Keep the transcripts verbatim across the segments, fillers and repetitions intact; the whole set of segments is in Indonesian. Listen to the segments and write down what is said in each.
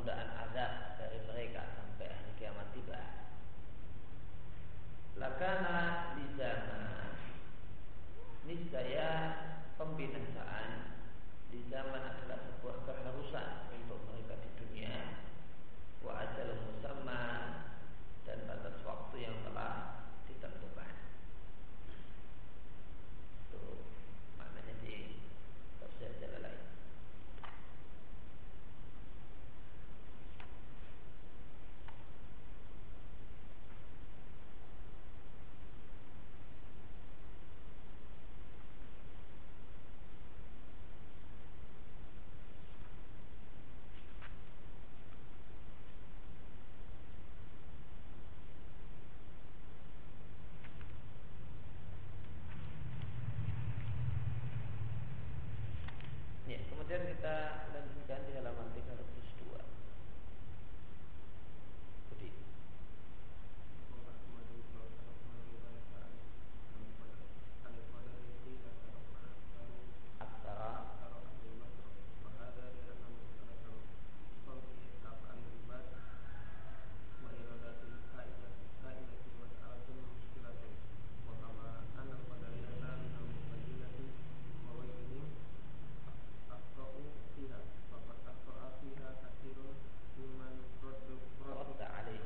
penundaan azab dari mereka sampai hari kiamat tiba. Lakana di zaman niscaya pembinasaan di zaman adalah sebuah keharusan untuk mereka di dunia. Wa ajal musamma, dan batas waktu yang telah ditentukan. Itu maknanya di tafsir Jalalain. Ya, kemudian kita lanjutkan di halaman tiga ratus dua. Budi. Aksara Radda alaihi.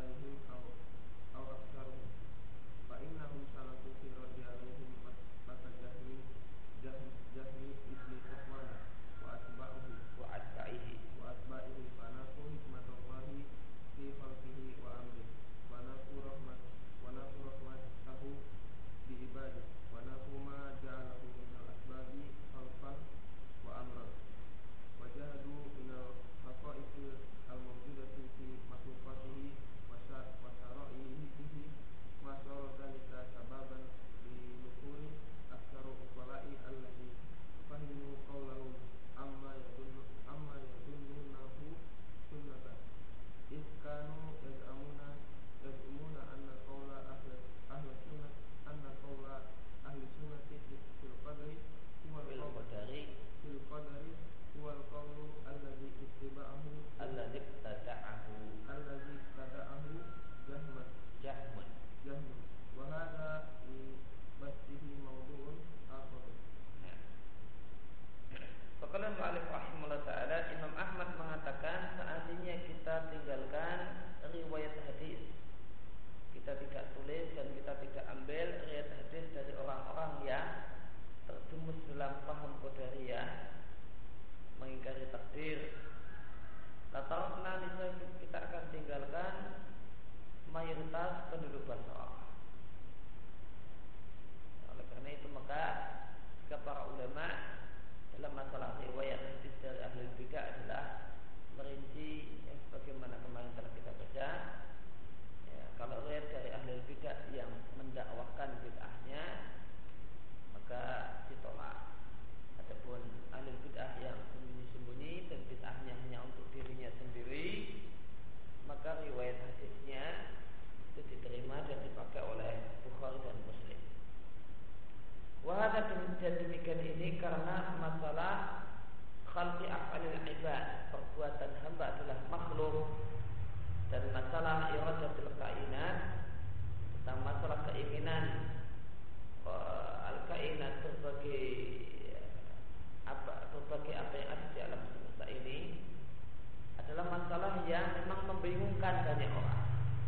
Wa atba'ihi. Alladzi ibtada'ahu Jahmun. Faqala al-mu'allif rahimahullah ta'ala, Imam Ahmad mengatakan seandainya kita tinggalkan riwayat hadis, kita tidak tulis dan kita tidak ambil riwayat hadis dari orang-orang yang terjumus dalam paham qadariyah, mengingkari takdir, latarna kita akan tinggalkan mayoritas penduduk Basrah. Oleh karena itu maka jika para ulama dalam masalah riwayat hadis dari ahli bidah adalah merinci ya, sebagaimana kemarin telah kita baca. Ya, kalau riwayat dari ahli bidah yang mendakwahkan bid'ahnya maka ditolak. Adapun ahli bid'ah yang sembunyi-sembunyi dan bid'ahnya hanya untuk dirinya sendiri, maka riwayat hadisnya itu diterima dan dipakai oleh Bukhari dan Muslim. Wahada dan demikian ini karena masalah khalqi af'alil ibad, perbuatan hamba adalah makhluk, dan masalah iradatul kainat tentang masalah keinginan uh, al-kainat berbagai apa berbagai apa yang ada di alam semesta ini adalah masalah yang memang membingungkan banyak orang.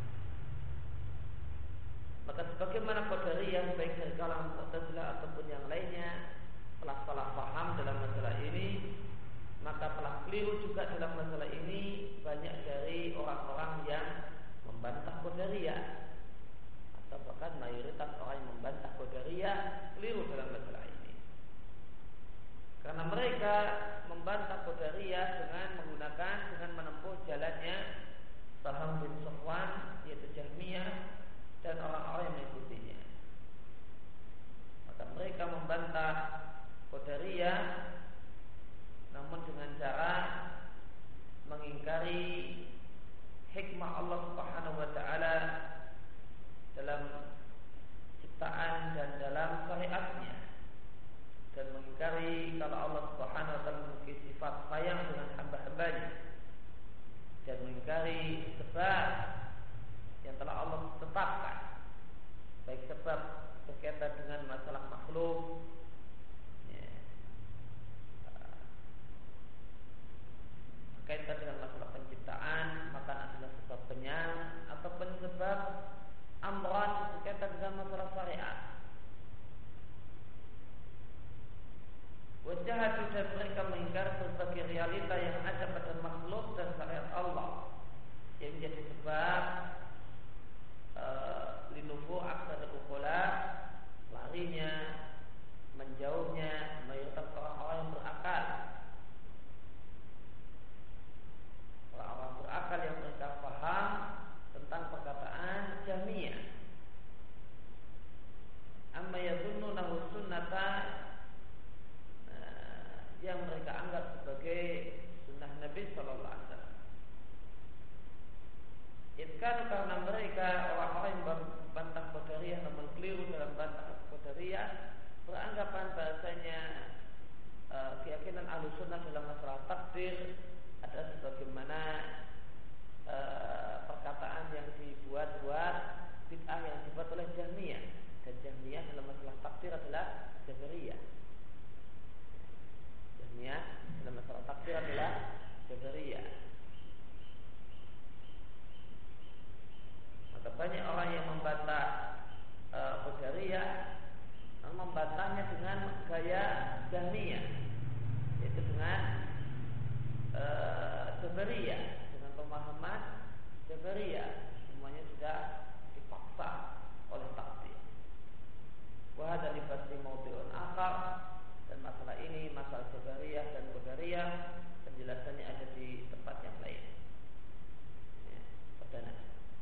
Maka sebagaimana qadariyah baik dari kalangan Mu'tazilah ataupun yang lainnya telah salah paham dalam masalah ini, maka telah keliru juga dalam masalah ini banyak dari orang-orang yang membantah qadariyah, atau bahkan mayoritas orang yang membantah qadariyah keliru dalam masalah ini. Karena mereka membantah qadariyah dengan menggunakan dengan menempuh jalannya Saham bin Safwan, yaitu Jahmiyah dan orang-orang yang mengikutinya. Maka mereka membantah qadariyah namun dengan cara mengingkari mengingkari sebab yang telah Allah tetapkan, baik sebab berkaitan dengan masalah makhluk, ya, berkaitan dengan masalah penciptaan, maka adalah sebabnya, ataupun sebab amran berkaitan dengan masalah syariat. Wajahatu, dan mereka mengingkari berbagai realita yang ada pada makhluk dan syariat Allah yang menjadi sebab uh, linufu aksar ukola, larinya, menjauhnya mayoritas orang-orang yang berakal, orang-orang berakal yang mereka paham tentang perkataan Jahmiyah. Amma yadhunnunahu sunnata, yang mereka anggap sebagai sunnah Nabi Sallallahu Alaihi Wasallam. Itkan, karena mereka orang-orang yang bantah Qadariyah namun keliru dalam bantah Qadariyah, beranggapan bahasanya e, keyakinan Ahlus Sunnah dalam masalah takdir ada sebagaimana e, perkataan yang dibuat-buat bid'ah yang dibuat oleh Jahmiyah, dan Jahmiyah dalam masalah takdir adalah Jabariyah. Jahmiyah dalam masalah takdir adalah Jabariyah. Maka banyak orang yang membantah uh, Qadariyah, membantahnya dengan gaya Jahmiyah, yaitu dengan uh, Jabariyah, dengan pemahaman Jabariyah. Semuanya sudah dipaksa oleh takdir. Wa hadza li fasli mawdi'un akhar, dan masalah ini, masalah Jabariyah dan Qadariyah, penjelasannya ada di tempat yang lain. Ya, perdana.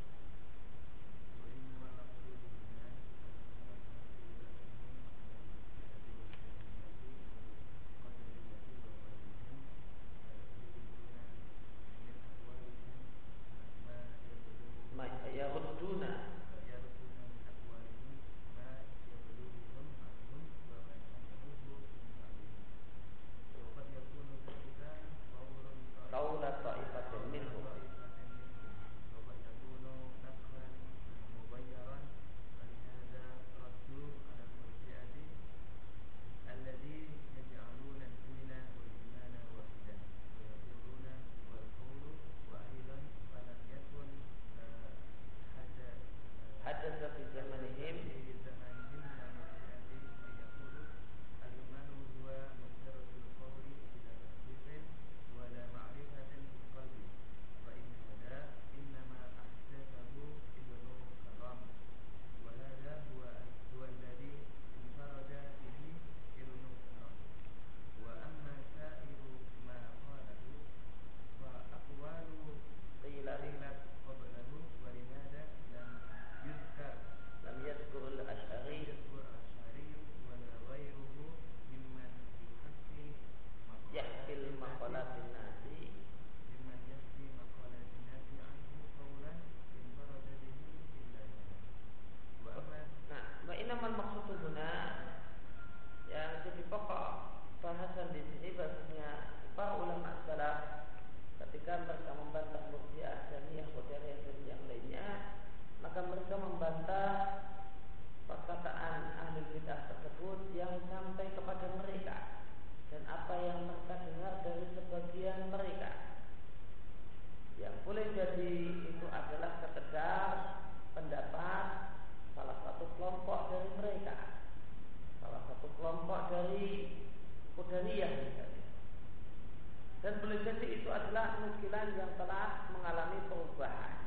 Dan boleh jadi itu adalah nukilan yang telah mengalami perubahan.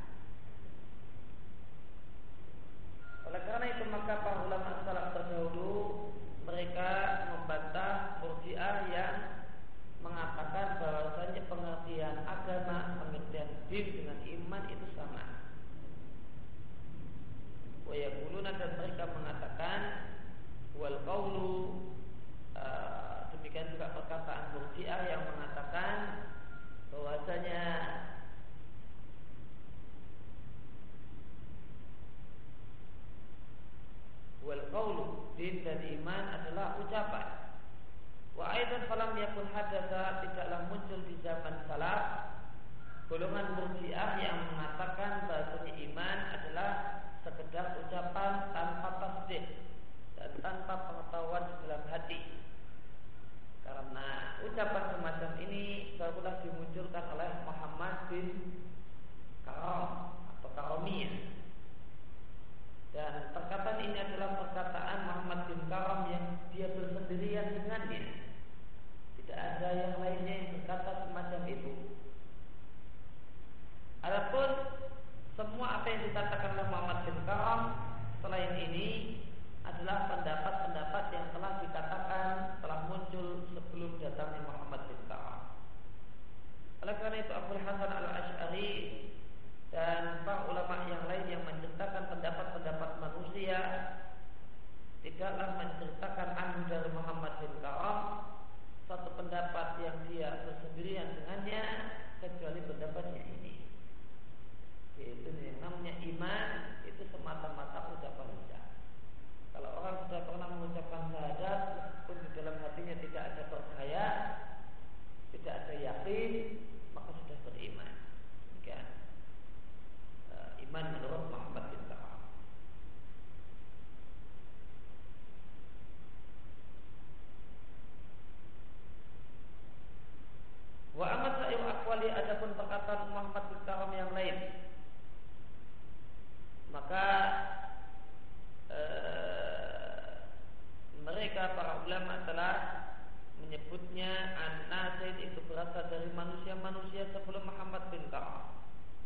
Oleh karena itu maka para ulama salaf terdahulu mereka membantah Murji'ah yang mengatakan bahwasanya pengertian agama, pengertian din dengan iman itu sama. Wa yaquluna, dan mereka mengatakan wal qaulu, uh, demikian juga perkataan Murji'ah yang mengatakan bahwasanya wal qaulu, din dan iman adalah ucapan. Wa aidan falam yakun hadatsa, tidaklah muncul di zaman salaf golongan Murji'ah tasdik dan tanpa pengetahuan di dalam hati. Karena ucapan semacam ini barulah dimunculkan oleh Muhammad bin Karam atau Karamiyah. Dan perkataan ini adalah perkataan Muhammad bin Karam yang dia bersendirian dengannya. Tidak ada yang lainnya yang berkata semacam itu. Adapun semua apa yang dikatakan oleh Muhammad bin Karam selain ini adalah pendapat-pendapat yang telah dikatakan telah muncul sebelum datangnya Muhammad bin Karam. Oleh karena itu Abdul Hasan al-Asy'ari dan para ulama yang lain yang menceritakan pendapat-pendapat manusia tidaklah menceritakan anhu dari Muhammad bin Karam satu pendapat yang dia bersendirian dengannya kecuali pendapatnya ini, yaitu yang namanya iman itu semata-mata ucapan lisan. Kalau orang sudah pernah mengucapkan syahadat meskipun di dalam hatinya tidak ada percaya, tidak ada yakin, maka sudah beriman. Demikian iman menurut Muhammad bin Karam. Wa amat sa'ir akwali, adapun perkataan Muhammad bin Karam yang lain, maka ee, mereka para ulama telah menyebutnya an-nasid itu berasal dari manusia-manusia sebelum Muhammad bin Karam.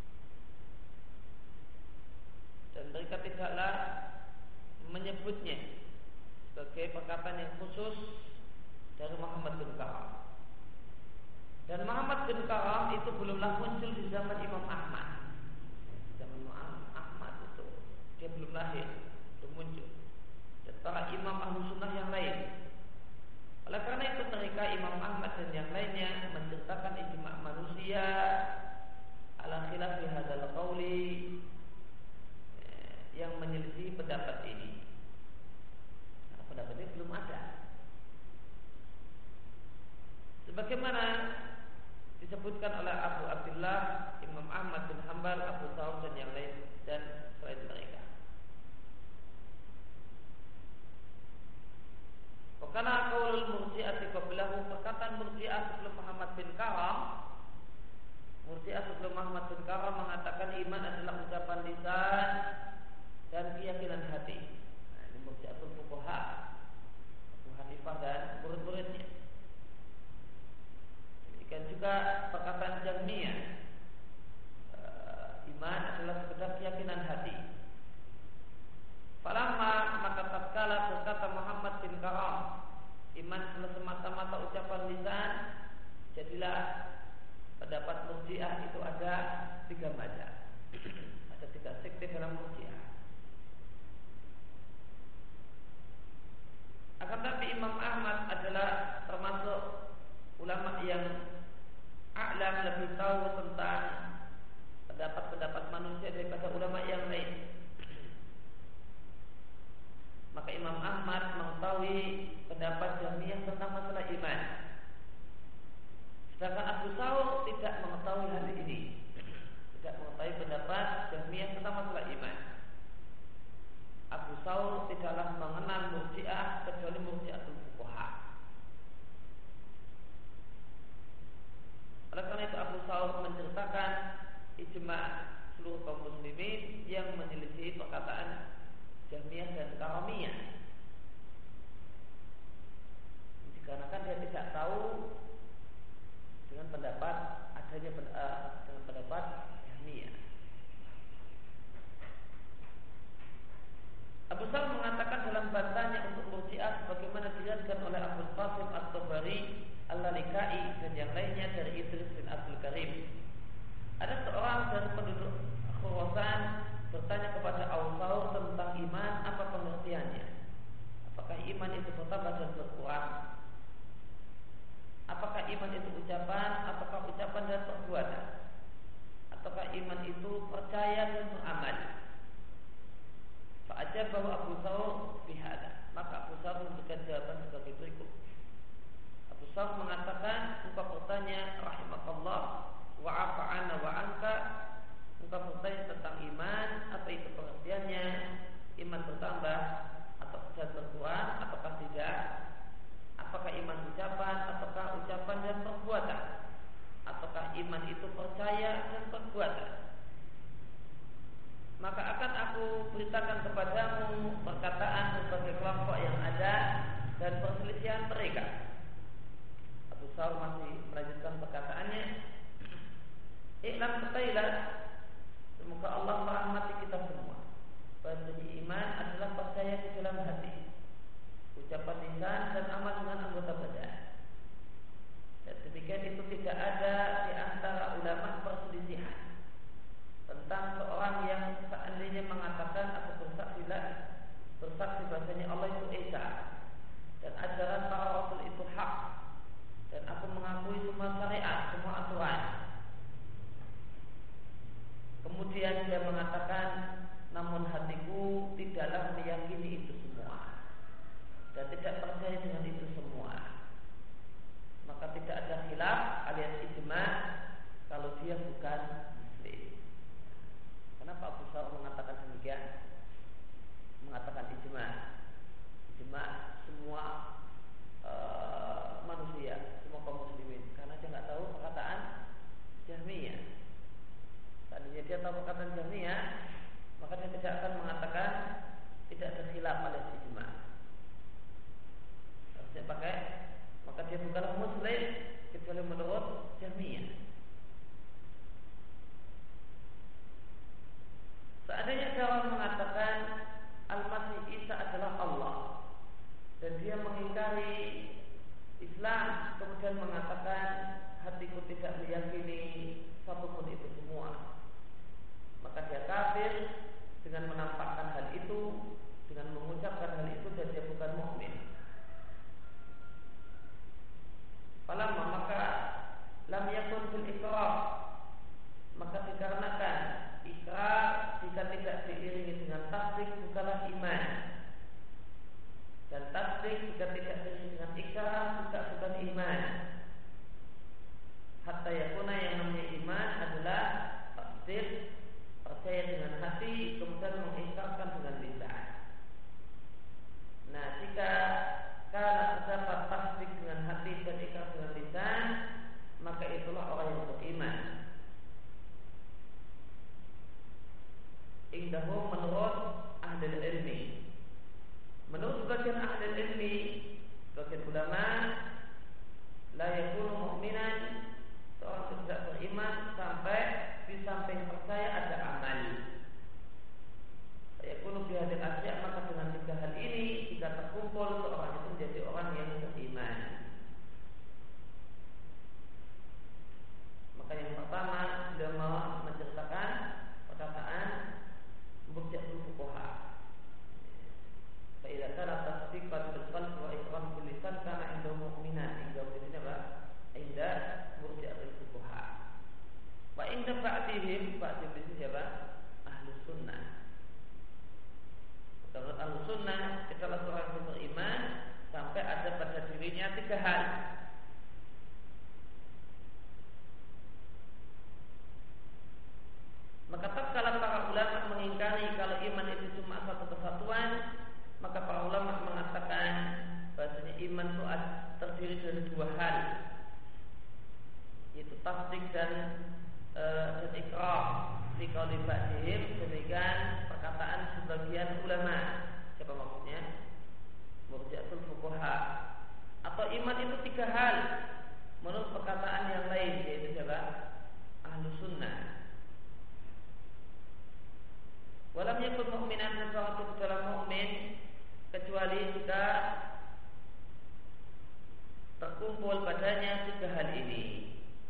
Dan mereka tidaklah menyebutnya sebagai perkataan yang khusus dari Muhammad bin Karam. Dan Muhammad bin Karam itu belumlah muncul di zaman Imam Ahmad. Zaman Imam Ahmad itu dia belum lahir, belum muncul. Dan para imam ahlu sunnah yang lain. Oleh karena itu mereka Imam Ahmad dan yang lainnya menceritakan ijma' manusia ala khilaf fi hadzal qauli, yang menyelisih pendapat ini. Nah, pendapat ini belum ada. Sebagaimana disebutkan oleh Abu Abdullah, Imam Ahmad bin Hanbal, Abu Thawr dan yang lain dan selain mereka. Karena qaulul murji'ati qablahu, perkataan murji'ah sebelum Muhammad bin Karam, murji'ah sebelum Muhammad bin Karam mengatakan iman adalah ucapan lisan dan keyakinan hati. Nah, ini murji'atul fuqaha, Abu Hanifah dan murid-muridnya. Dan juga perkataan Jahmiyah, e, iman adalah sekedar keyakinan hati. Falamma maka tatkala berkata Muhammad bin Karam, iman adalah semata-mata ucapan lisan, jadilah pendapat Murji'ah itu ada tiga mazhab. Ada tiga sekte dalam Murji'ah. Akan tapi Imam Ahmad adalah termasuk ulama yang a'lam, lebih tahu tentang pendapat-pendapat manusia daripada ulama yang lain. Maka Imam Ahmad mengetahui pendapat Jahmiyah tentang masalah iman, sedangkan Abu Thawr tidak mengetahui hal ini, tidak mengetahui pendapat Jahmiyah tentang masalah iman. Abu Thawr tidaklah mengenal Murji'ah kecuali Murji'atul fuqaha. Oleh karena itu Abu Thawr menceritakan ijma' seluruh kaum muslimin yang menyelisih perkataan Jahmiyah dan Karamiyah. Dikarenakan dia tidak tahu dengan pendapat adanya uh, dengan pendapat Jahmiyah. Abu Thawr mengatakan dalam bantahnya untuk Murji'ah sebagaimana diriwayatkan oleh Abu Qasim At-Tabari, Al-Lalikai dan yang lainnya dari Idris bin Abdul Karim. Ada seorang dari penduduk Khurasan bertanya kepada Abu Thawr tentang iman, apa pengertiannya? Apakah iman itu bertambah dan berkurang? Apakah iman itu ucapan, apakah ucapan dan perbuatan? Ataukah iman itu percaya dan beramal? Fa'ajabahu Abu Thawr bihada. Maka Abu Thawr memberikan jawaban sebagai berikut. Abu Thawr mengatakan, engkau bertanya rahimakallah wa afa'ana wa anka, engkau bertanya tentang iman, apa itu pengertiannya? Iman bertambah Saur masih melanjutkan perkataannya, Iklam ketahuilah, semoga Allah merahmati kita semua. Bahasanya iman adalah percaya di dalam hati, ucapan lisan dan amal dengan anggota badan. Dan demikian itu tidak ada di antara ulama perselisihan tentang seorang yang seandainya mengatakan atau bersaksi bersaksi bahasanya Allah itu Esa dan ajaran para rasul itu hak, dan aku mengakui semua syariat, semua aturan. Kemudian dia mengatakan, namun hatiku tidaklah meyakini itu semua dan tidak percaya dengan itu semua. Maka tidak ada khilaf alias ijma kalau dia bukan muslim. Kenapa Abu Sa'ud mengatakan demikian? Mengatakan ijma, ijma semua uh, manusia, semua kaum muslimin, karena dia nggak tahu perkataan Jahmiyah. Tadinya dia tahu perkataan Jahmiyah, maka dia tidak akan mengatakan tidak ada khilaf alias ijma. Harusnya pakai, maka dia bukanlah muslim kecuali menurut Jahmiyah. Seandainya orang mengatakan Al-Masih Isa adalah Allah dan dia mengingkari Islam, kemudian mengatakan hatiku tidak meyakini satupun itu semua, maka dia kafir dengan menampakkan hal itu, dengan mengucapkan hal itu, dan dia bukan mukmin. Falamma maka lam yakun fil iqrar, maka dikarenakan ikrar jika tidak diiringi dengan tasdik bukanlah iman, dan tasdik jika tidak diiringi dengan ikrar juga bukan iman. Hatta yakuna, yang namanya iman adalah tasdik, percaya dengan hati, kemudian mengikrarkan dengan lisan. Nah, jika kalau terdapat tasdik dengan hati dan ikrar dengan lisan, maka itulah orang yang beriman. Indahum, menurut ahli ilmi, menurut sebagian ahli ilmi, sebagian ulama, la yakunu mu'minan, seorang tidak beriman sampai di samping percaya ada amal. Yakunu fi hadil asya, maka dengan tiga hal ini jika terkumpul, seorang itu menjadi orang yang beriman. Maka yang pertama beliau mau menceritakan perkataan murji'atul fuqaha. Fa idza kana tasdiqan bil qalbi wa iqram bil lisan kana inda mu'minan, inda mu'minina apa? Inda murji'atul fuqaha. Wa inda ba'dihim, ba'dihim itu siapa? Ahlus sunnah. Menurut Ahlus Sunnah, adalah seorang yang beriman sampai ada pada dirinya tiga hal. Maka tatkala para ulama mengingkari kalau iman itu cuma satu kesatuan, maka para ulama mengatakan bahasanya iman itu terdiri dari dua hal, yaitu tasdik dan e, dan ikrar. Di qauli ba'dihim, demikian perkataan sebagian ulama. Siapa maksudnya? Murji'atul fuqaha. Atau iman itu tiga hal menurut perkataan yang lain, yaitu siapa? Ahlus sunnah. Walam yakun mu'minan, sesuatu itu dalam mukmin kecuali jika terkumpul padanya tiga hal ini.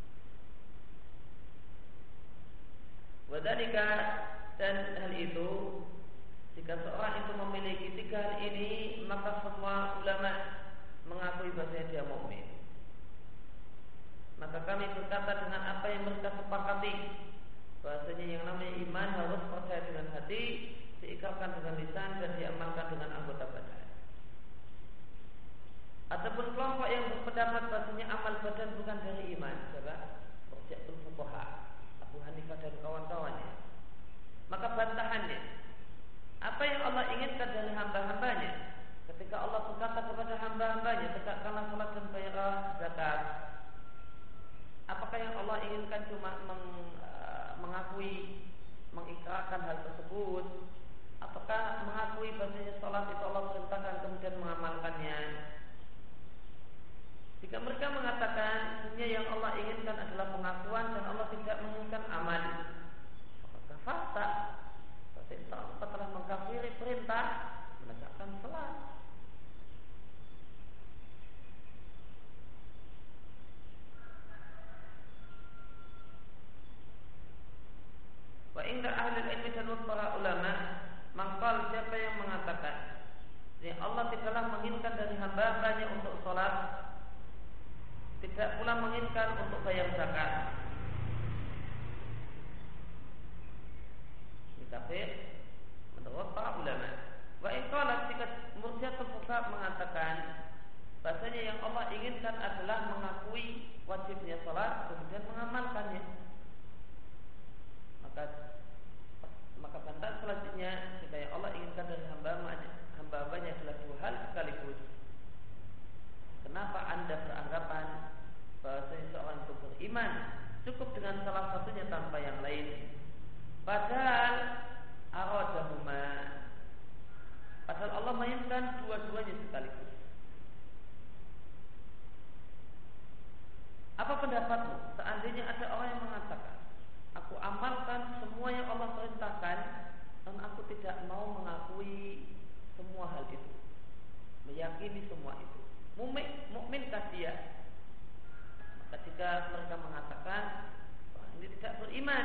Wadhalika, dan hal itu, jika seorang itu memiliki tiga hal ini, maka semua ulama mengakui bahasanya dia mukmin. Maka kami berkata dengan apa yang mereka sepakati, bahasanya yang namanya iman harus percaya dengan hati, diikrarkan dengan lisan, dan diamalkan dengan anggota badan. Ataupun kelompok yang berpendapat bahasanya amal badan bukan dari iman, siapa? Murji'atul fuqaha, Abu Hanifah dan kawan-kawannya. Maka bantahannya, apa yang Allah inginkan dari hamba-hambanya, ketika Allah berkata kepada hamba-hambanya, tegakkanlah salat dan bayarlah zakat, apakah yang Allah inginkan cuma meng, uh, mengakui, mengikrarkan hal tersebut, ataukah mengakui bahasanya salat itu Allah perintahkan kemudian mengamalkannya? Jika mereka mengatakan sesungguhnya yang Allah inginkan adalah pengakuan dan Allah tidak menginginkan amal, maka kafara perintah telah mengkafiri perintah menegakkan salat. Wa inda ahli ilmi dan para ulama mangkal siapa yang mengatakan ya Allah tidaklah menginginkan dari hamba-hambanya untuk salat, tidak pula menginginkan untuk bayar zakat. Ini kafir menurut para ulama. Wa in qala jika murji'atul fuqaha mengatakan bahasanya yang Allah inginkan adalah mengakui wajibnya salat kemudian mengamalkannya, maka maka bantahan selanjutnya jika yang Allah inginkan dari hamba-hambanya hamba-hambanya adalah dua hal sekaligus, kenapa Anda beranggapan bahwa seorang itu beriman cukup dengan salah satunya tanpa yang lain? Padahal aradahuma, padahal Allah menginginkan dua-duanya sekaligus. Apa pendapatmu seandainya ada orang yang mengatakan aku amalkan semua yang Allah perintahkan dan aku tidak mau mengakui semua hal itu, meyakini semua itu, mukminkah dia? Maka jika mereka mengatakan orang ini tidak beriman,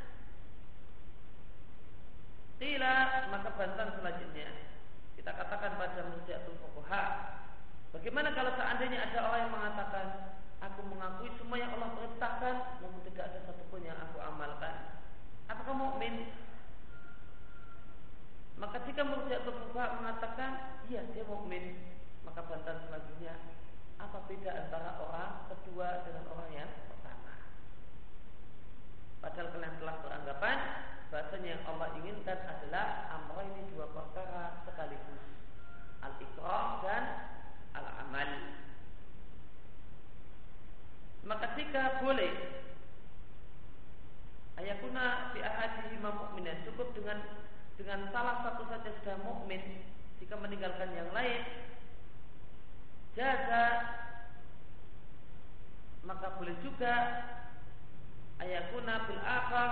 tidak, maka bantahan selanjutnya kita katakan pada murji'atul fuqaha, bagaimana kalau seandainya ada orang yang mengatakan aku mengakui semua yang Allah perintahkan namun tidak ada satupun yang aku amalkan, apakah mukmin? Maka jika murji'atul fuqaha mengatakan iya dia mukmin, maka bantahan selanjutnya apa beda antara orang kedua dengan orang yang pertama? Padahal kalian telah beranggapan bahasanya yang Allah inginkan adalah amr ini dua perkara sekaligus, al-iqrar dan al-amal. Maka jika boleh ayakuna fi ahadihima mu'minan, cukup dengan dengan salah satu saja sudah mukmin, jika meninggalkan yang lain jaza, maka boleh juga ayakuna bil akhar,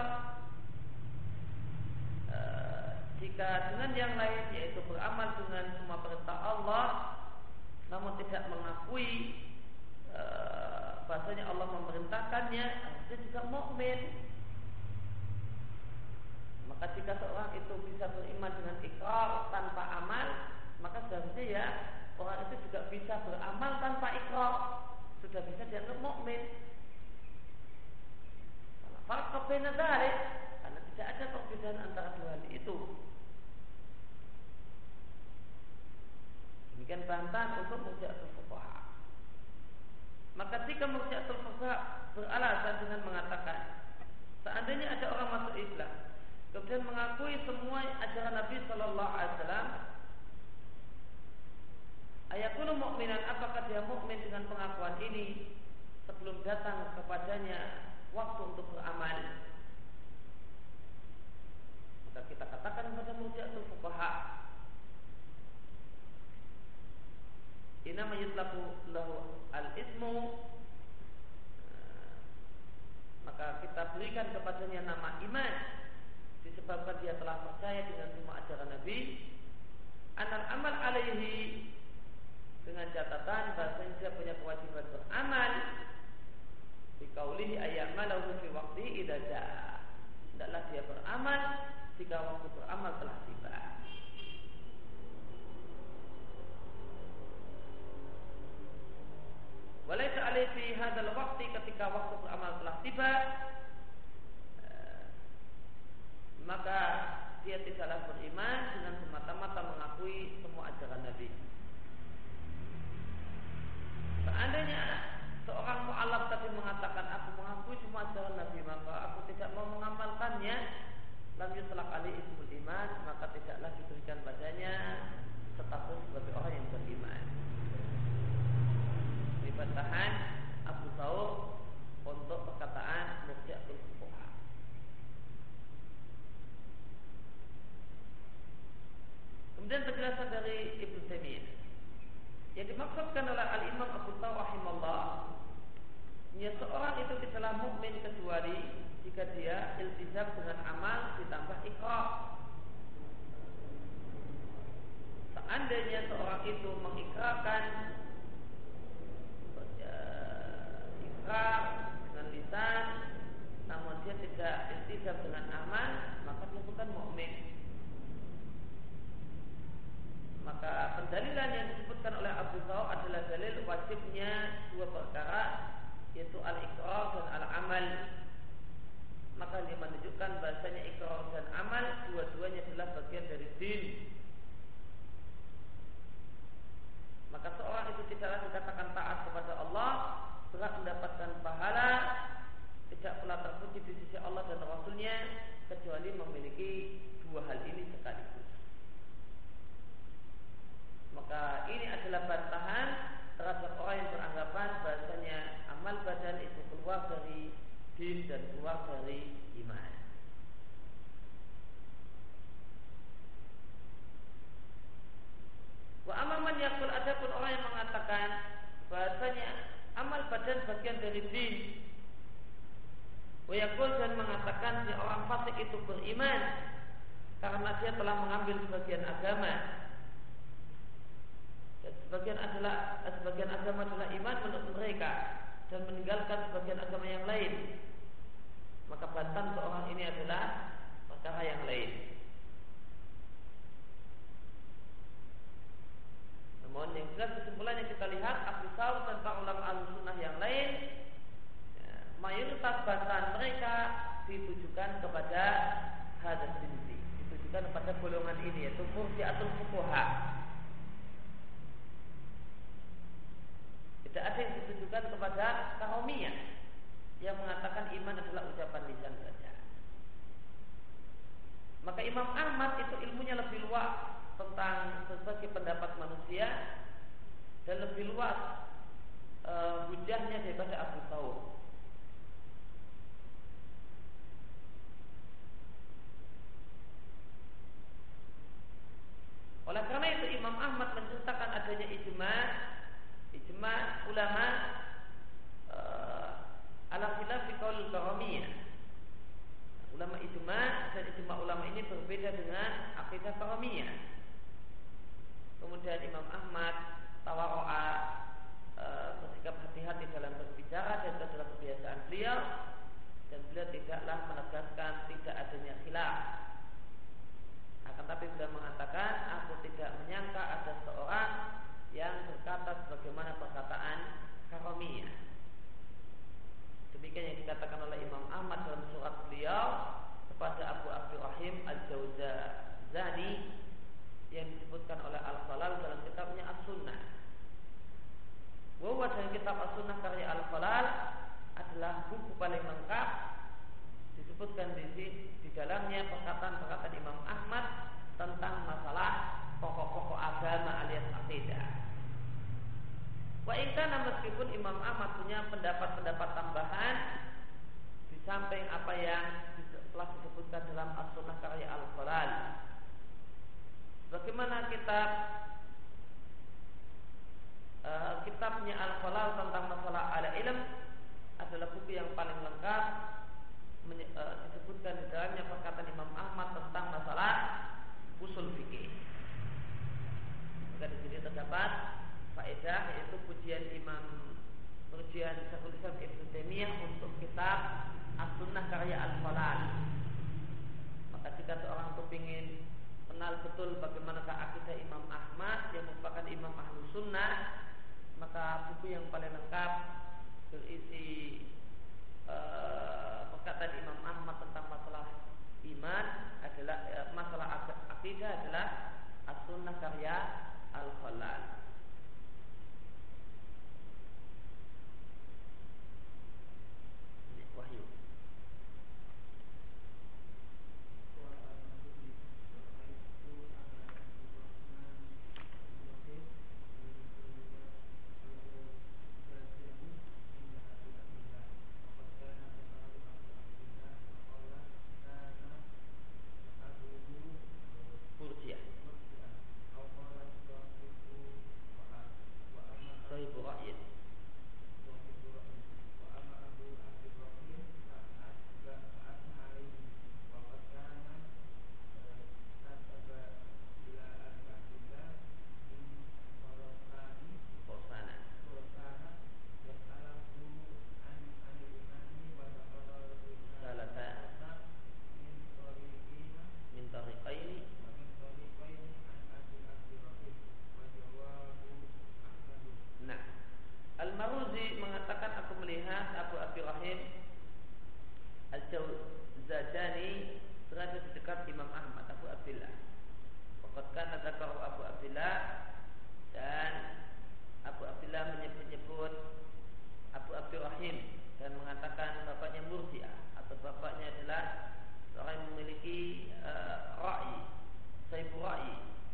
e, jika dengan yang lain yaitu beramal dengan semua perintah Allah namun tidak mengakui e, bahasanya Allah memerintahkannya, dia juga mukmin. Maka jika seorang itu bisa beriman dengan ikrar tanpa amal, maka seharusnya ya orang itu juga bisa beramal tanpa ikrar, sudah bisa dianggap mukmin. Farq baina dzalik, karena tidak ada perbedaan antara dua hal itu. Demikian bantahan untuk murji'atul fuqaha. Maka jika murji'atul fuqaha beralasan dengan mengatakan seandainya ada orang masuk Islam kemudian mengakui semua ajaran Nabi Sallallahu Alaihi Wasallam, ayakunu mukminan, apakah dia mukmin dengan pengakuan ini sebelum datang kepadanya waktu untuk beramal? Maka kita katakan kepada murji'atul fuqaha, inama yutlaku lahu al-ismu, maka kita berikan kepadanya nama iman disebabkan dia telah percaya dengan semua ajaran Nabi, anal amal alaihi, dengan catatan bahasanya dia punya kewajiban beramal, biqaulihi ayyamalahu fi waqtihi idza jaa, hendaklah dia beramal jika waktu beramal telah tiba. Walaysa alaihi fi hadzal waqti, ketika waktu beramal telah tiba, maka dia tidaklah beriman dengan semata-mata mengakui semua ajaran Nabi. Seandainya seorang mu'alaf tadi mengatakan aku mengakui semua ajaran Nabi, maka aku tidak mau mengamalkannya, lam yutlaq alaihi ismul iman, maka tidaklah diberikan padanya status sebagai orang yang beriman. Ini bantahan Abu Thawr untuk perkataan murji'atul fuqaha. Kemudian penjelasan dari Ibnu Taimiyah. Yang dimaksudkan oleh Al-Imam Abu Thawr rahimahullah, ya seorang itu tidaklah mukmin kecuali jika dia iltizam dengan amal ditambah iqrar. Seandainya seorang itu mengikrarkan ya, ikrar dengan lisan, namun dia tidak iltizam dengan amal, maka dia bukan mukmin. Maka pendalilan yang disebutkan oleh Abu Thawr adalah dalil wajibnya dua perkara, yaitu al-iqrar dan al-amal. Maka dia menunjukkan bahasanya iqrar dan amal dua-duanya adalah bagian dari din. Maka seorang itu tidaklah dikatakan taat kepada Allah, berhak mendapatkan pahala, tidak pula terpuji di sisi Allah dan Rasulnya, kecuali memiliki dua hal ini sekaligus. Maka ini adalah bantahan terhadap orang yang beranggapan bahasanya amal badan itu keluar dari din dan keluar dari iman. Wa amaman yakul, adapun orang yang mengatakan bahasanya amal badan bagian dari din. Wa yakul, dan mengatakan si orang fasik itu beriman karena dia telah mengambil sebagian agama. Dan sebagian adalah sebagian agama adalah iman menurut mereka dan meninggalkan sebagian agama yang lain. Maka bantahan seorang ini adalah perkara yang lain. Namun yang jelas kesimpulannya kita lihat Abu Thawr dan para ulama Ahlussunnah yang lain, ya, mayoritas bantahan mereka ditujukan kepada hadis ini, ditujukan kepada golongan ini, yaitu murji'atul fuqaha. Tidak ada yang ditujukan kepada karomiyah yang mengatakan iman adalah ucapan lisan saja. Maka Imam Ahmad itu ilmunya lebih luas tentang berbagai pendapat manusia dan lebih luas e, hujahnya daripada Abu Thawr. Oleh karena itu Imam Ahmad menceritakan adanya ijma' ijma' ulama uh, ala khilaf fi qaul karamiyah. Ulama ijma' dan ijma' ulama ini berbeda dengan akidah karamiyah. Kemudian Imam Ahmad tawaro'a, uh, bersikap hati-hati dalam berbicara, dan itu adalah kebiasaan beliau, dan beliau tidaklah menegaskan tidak adanya khilaf. Akan tapi beliau mengatakan, aku tidak menyangka ada seorang yang berkata sebagaimana perkataan karamiyah. Demikian yang dikatakan oleh Imam Ahmad dalam surat beliau kepada Abu Abdurrahim Al-Jawzani yang disebutkan oleh Al-Khalal dalam kitabnya As-Sunnah. Bahwa dalam kitab As-Sunnah karya Al-Khalal adalah buku paling lengkap. Disebutkan di, di dalamnya perkataan-perkataan Imam Ahmad tentang masalah pokok-pokok agama alias akidah. Wa ikana, meskipun Imam Ahmad punya pendapat-pendapat tambahan di samping apa yang telah disebutkan dalam As-Sunnah karya Al-Khalal. Bagaimana kitab uh, kitabnya Al-Khalal tentang masalah al-ilm adalah buku yang paling lengkap, menye, uh, disebutkan di dalamnya perkataan Imam Ahmad tentang masalah usul fikih. Maka di sini terdapat faedah, yaitu pujian Imam pujian Syekhul Islam Ibnu Taimiyah untuk kitab As-Sunnah karya Al-Khalal. Maka jika seorang itu ingin kenal betul bagaimanakah akidah Imam Ahmad yang merupakan Imam Ahlus Sunnah, maka buku yang paling lengkap berisi uh, perkataan Imam Ahmad tentang masalah iman adalah uh, masalah akidah adalah As-Sunnah karya Al-Khalal. Wahyu. Murji'ah. Al-Badani berada di dekat Imam Ahmad Abu Abdillah. Waqad kana dzakara Abu Abdillah, dan Abu Abdillah menyebut-nyebut Abu Abdurrahim dan mengatakan bapaknya Murji'ah atau bapaknya adalah orang yang memiliki uh, ra'i, saifu ra'i,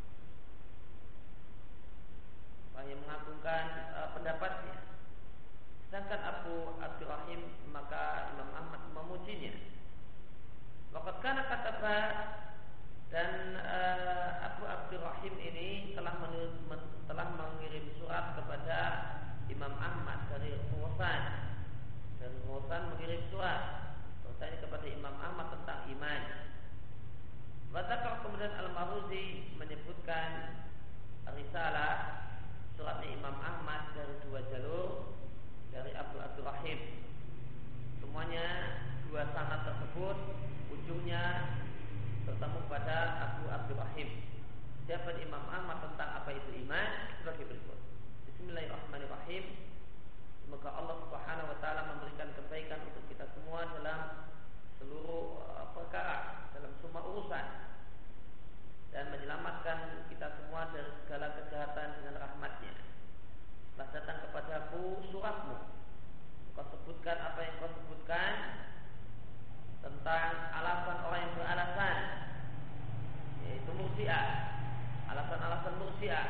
orang yang mengagungkan uh, pendapatnya. Sedangkan Abu Abdurrahim maka Imam Ahmad memujinya. Waqad kana kataba, dan uh, Abu Abdurrahim ini telah menir, men, telah mengirim surat kepada Imam Ahmad dari Khorasan, dan Khorasan mengirim surat bertanya kepada Imam Ahmad tentang iman. Wadakar kemudian Al-Maruzi menyebutkan risalah suratnya Imam Ahmad dari dua jalur dari Abu Abdurrahim. Semuanya dua sanad tersebut ujungnya bertemu pada Abu Abdurrahim. Siapa Imam Ahmad tentang apa itu iman sebagai berikut. Bismillahirrahmanirrahim. Semoga Allah Subhanahu wa taala memberikan kebaikan untuk kita semua dalam seluruh uh, perkara, dalam semua urusan, dan menyelamatkan kita semua dari segala kejahatan dengan rahmat-Nya. Telah datang kepadaku suratmu, kau sebutkan apa yang kau sebutkan tentang alasan orang yang beralasan, yaitu Murji'ah, alasan-alasan Murji'ah.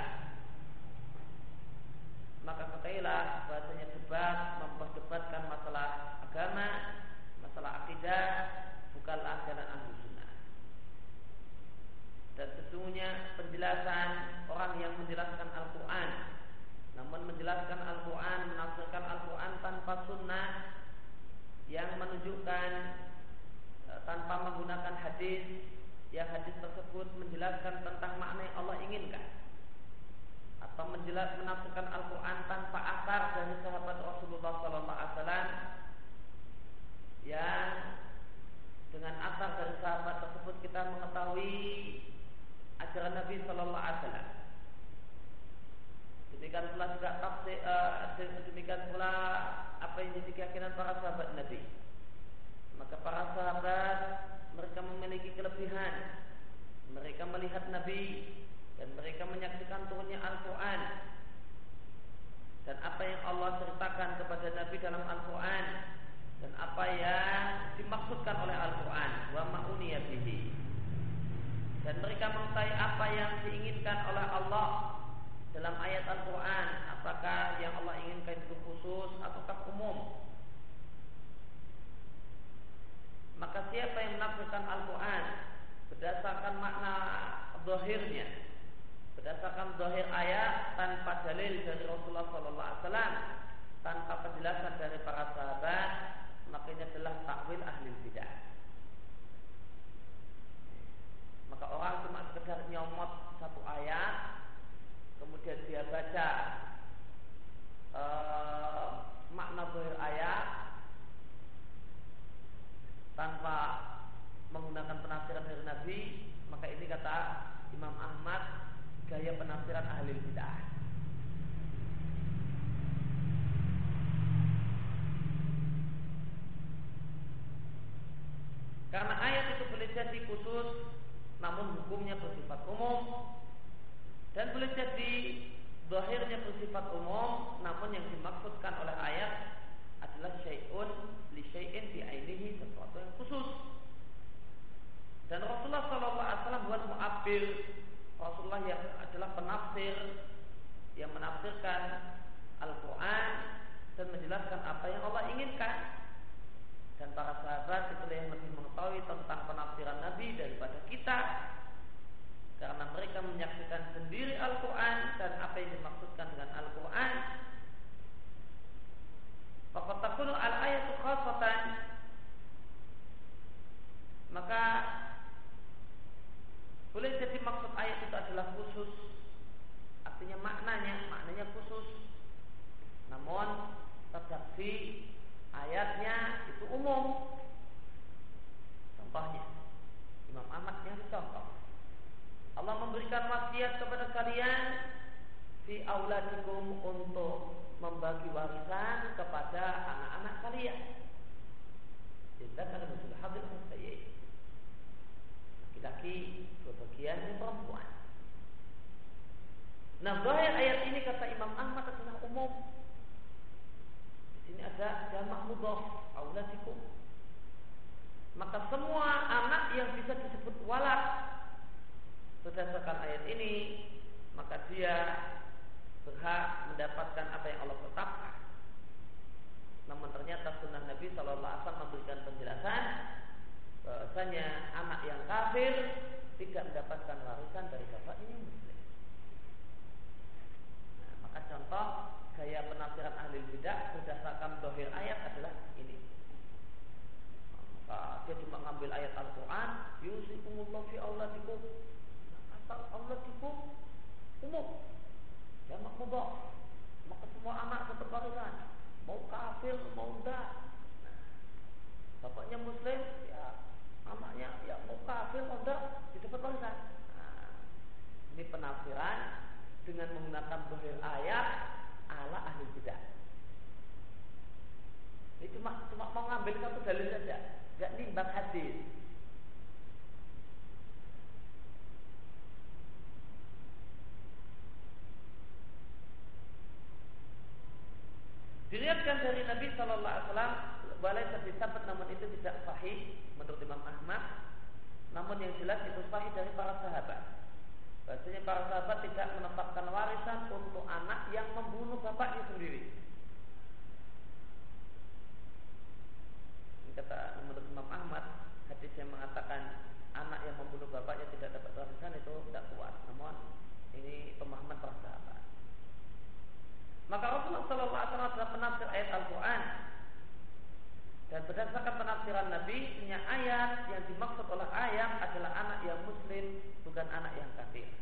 Maka ketahuilah bahasanya debat, memperdebatkan masalah agama, masalah akidah, bukanlah jalan ahlu sunnah. Dan sesungguhnya penjelasan orang yang menjelaskan Al-Quran, namun menjelaskan Al-Quran, menafsirkan Al-Quran tanpa sunnah yang menunjukkan tanpa menggunakan hadis, yang hadis tersebut menjelaskan tentang makna yang Allah inginkan, atau menjelaskan menafsirkan Al-Quran tanpa asar dari sahabat Rasulullah Sallallahu Alaihi Wasallam, yang dengan asar dari sahabat tersebut kita mengetahui ajaran Nabi Sallallahu Alaihi Wasallam. Demikian pula juga tafsir, uh, demikian pula apa yang jadi keyakinan para sahabat Nabi. Maka para sahabat mereka memiliki kelebihan, mereka melihat Nabi dan mereka menyaksikan turunnya Al-Quran, dan apa yang Allah ceritakan kepada Nabi dalam Al-Quran, dan apa yang dimaksudkan oleh Al-Quran, wa ma'uniya bihi, dan mereka mengetahui apa yang diinginkan oleh Allah dalam ayat Al-Quran, apakah yang Allah inginkan itu khusus ataukah umum. Maka siapa yang menafsirkan Al-Quran berdasarkan makna zahirnya, berdasarkan zahir ayat tanpa dalil dari Rasulullah Sallallahu Alaihi Wasallam, tanpa penjelasan dari para sahabat, maka ini adalah takwil ahli bidah. Maka orang cuma sekedar nyomot satu ayat, kemudian dia baca uh, makna zahir ayat tanpa menggunakan penafsiran dari Nabi, maka ini kata Imam Ahmad gaya penafsiran ahli bidah. Karena ayat itu boleh jadi khusus, namun hukumnya bersifat umum, dan boleh jadi zahirnya bersifat umum, namun yang dimaksudkan oleh ayat adalah syai'un li syai'in bi ainihi, sesuatu yang khusus. Dan Rasulullah Sallallahu Alaihi Wasallam bukan mu'abbil, Rasulullah yang adalah penafsir, yang menafsirkan Al-Quran dan menjelaskan apa yang Allah inginkan. Dan para sahabat itulah yang lebih mengetahui tentang penafsiran Nabi daripada kita, karena mereka menyaksikan sendiri Al-Quran dan apa yang dimaksudkan dengan Al-Quran. Faqad takunu al-ayatu khassatan, maka boleh jadi maksud ayat itu adalah khusus, artinya maknanya maknanya khusus, namun redaksi ayatnya itu umum. Contohnya Imam Ahmad yang dicontoh, Allah memberikan wasiat kepada kalian fi auladikum, untuk membagi warisan kepada anak-anak kalian. Kita kan betul hadir saya. sebagian perempuan. Nah, zahir ayat ini kata Imam Ahmad adalah umum. Di sini ada jamak mudhaf, auladikum. Maka semua anak yang bisa disebut walad berdasarkan ayat ini, maka dia berhak mendapatkan apa yang Allah tetapkan. Namun ternyata sunnah Nabi Shallallahu Alaihi Wasallam memberikan penjelasan bahwasanya anak yang kafir tidak mendapatkan warisan dari bapaknya yang muslim. Nah, maka contoh gaya penafsiran ahli bidah berdasarkan zahir ayat adalah ini. Maka dia cuma ngambil ayat Al-Quran, yusikumullahu fi auladikum. Asal auladikum umum, jamak mudhaf. Maka semua anak dapat warisan, mau kafir mau enggak. Nah, bapaknya muslim, ya anaknya ya mau kafir mau enggak didapat warisan. Nah, ini penafsiran dengan menggunakan zahir ayat ala ahli bidah. Ini cuma cuma mau ngambil satu dalil saja, enggak nimbang hadis. Diriwayatkan dari Nabi Shallallahu Alaihi Wasallam, walaysa bisabat, namun itu tidak sahih menurut Imam Ahmad. Namun yang jelas itu sahih dari para sahabat. Bahasanya para sahabat tidak menetapkan warisan untuk anak yang membunuh bapaknya sendiri. Ini kata menurut Imam Ahmad, hadis yang mengatakan anak yang membunuh bapaknya tidak dapat warisan itu tidak kuat. Namun ini pemahaman para sahabat. Maka Rasulullah Shallallahu Alaihi Wasallam adalah penafsir ayat Al-Quran, dan berdasarkan penafsiran Nabi, punya ayat yang dimaksud oleh ayat adalah anak yang muslim, bukan anak yang kafir.